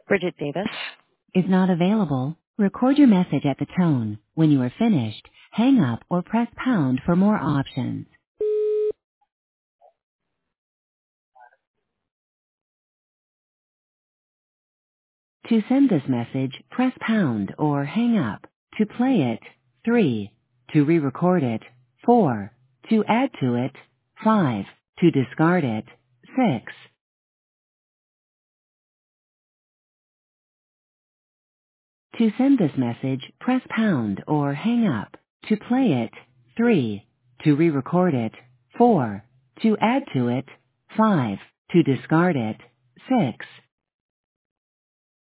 Bridget Davis. Is not available. Record your message at the tone. When you are finished, hang up or press pound for more options. To send this message, press pound or hang up. To play it, 3. To re-record it, 4. To add to it, 5. To discard it, 6. To send this message, press pound or hang up. To play it, 3. To re-record it, 4. To add to it, 5. To discard it, 6.